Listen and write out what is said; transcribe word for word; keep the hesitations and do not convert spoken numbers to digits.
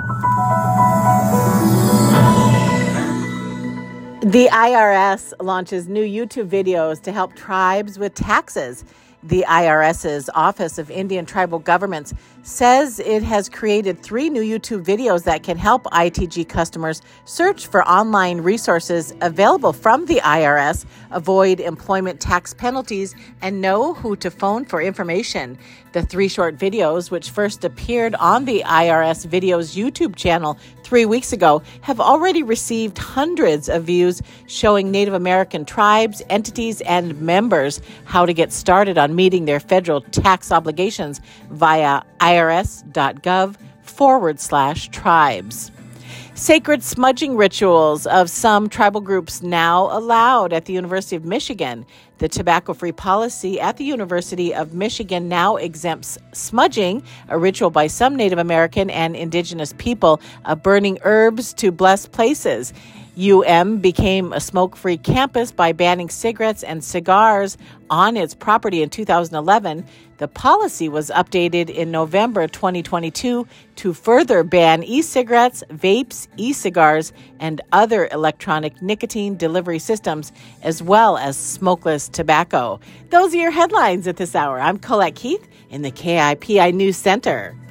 The I R S launches new YouTube videos to help tribes with taxes. The IRS's Office of Indian Tribal Governments says it has created three new YouTube videos that can help I T G customers search for online resources available from the I R S, avoid employment tax penalties, and know who to phone for information. The three short videos, which first appeared on the I R S Videos YouTube channel three weeks ago, have already received hundreds of views showing Native American tribes, entities, and members how to get started on meeting their federal tax obligations via irs.gov forward slash tribes. Sacred smudging rituals of some tribal groups now allowed at the University of Michigan. The tobacco-free policy at the University of Michigan now exempts smudging, a ritual by some Native American and Indigenous people of burning herbs to bless places. U M became a smoke-free campus by banning cigarettes and cigars on its property in two thousand eleven. The policy was updated in November twenty twenty-two to further ban e-cigarettes, vapes, e-cigars, and other electronic nicotine delivery systems, as well as smokeless tobacco. Those are your headlines at this hour. I'm Colette Keith in the K I P I News Center.